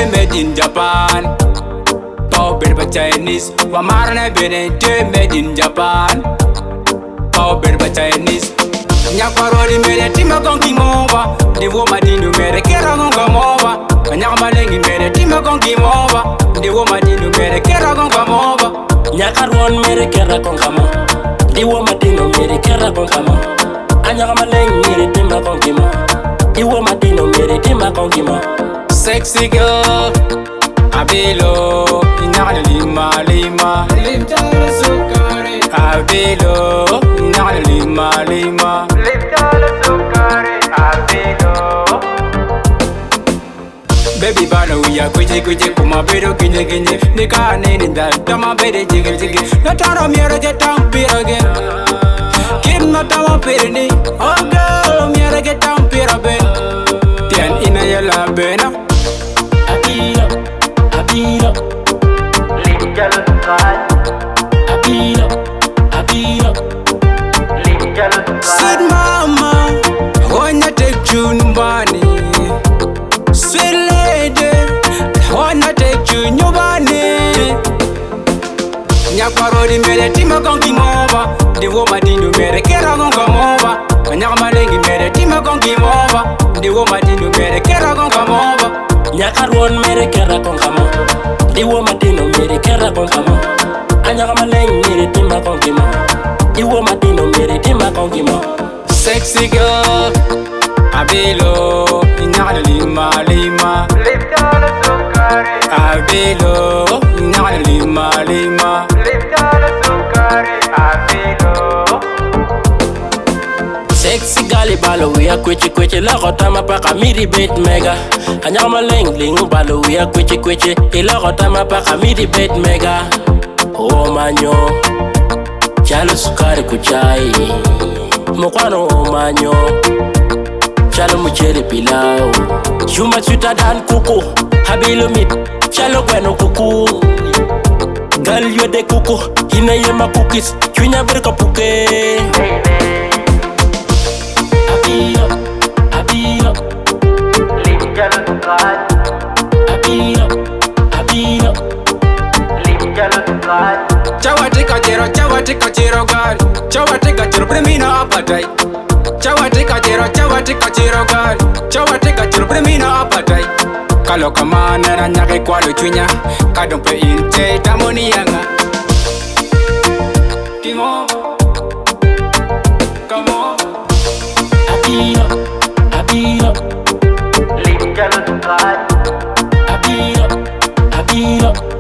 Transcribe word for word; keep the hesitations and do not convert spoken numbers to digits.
made in Japan. Power better by Chinese. Wamarana benente made in Japan. Power better by Chinese. Nyakwaro made tima kongi mova. The woman dinu made kera gonga mova. Nyamalengi made tima kongi mova. The woman dinu made kera gonga mova. Nyakaron mere kera kongamo. The woman dinu mere kera kongamo. Anyakamaleng mere tima kongimo. The woman dinu mere tima kongimo. Sexy girl, Abelo, Inana Lima Lima, Liptala Sukari, Abelo, Inana Lima Lima, Liptala Sukari, Abelo. Baby bana uya kuji kuji kuma bedo kinye kinye, nika nini da tama bede jigil jigil, na taro miara get down pira again. Kim na tama pira ni, oh girl miara get down pira be, tian ina yala bena. Abilo, Abilo, Little God, Abilo, Abilo, little God. Sweet mama, wanna take you nyumbani. Sweet lady, wanna take you nyumbani. Nyakwaro di mere tima kongi mova. The woman dinu mere kera gonga mova. Nyamalengi mere tima kongi mova. The woman dinu mere kera gonga mova. Nyakaron mere kera kongamo. The woman dinu mere kera kongamo. Anyakamaleng mere tima kongimo. The woman dinu mere tima kongimo. Sexy girl, Abelo, Inana Lima Lima, Little Sukari, Abelo, Inana Lima Lima. little Sukari, Abelo. Sexy gali balo we a kweche kweche la rotama paka miri bet mega. Anyama leng ling balo we a kweche kweche ila rotama paka miri bet mega. Oh manyo, chalo sukari kuchai. Mokwano oh manyo, chalo mchele pilau. Shuma sweeter than kuku, habilo meat, chalo bueno kuku. Girl you de kuku, ina yema cookies, chunya berka puke. Abilo, Abilo, Little God, Abilo, Abilo, little God. Chawatika jero, chawatika jero god. Chawatika jero, premina appetite. Chawatika jero, chawatika jero god. Chawatika jero, premina appetite. Kalo kamana na nyake kwalo chunya. Kadompe inte tamoni yanga. Kimo, come on. Abilo, Abilo, Little God, Abilo, Abilo,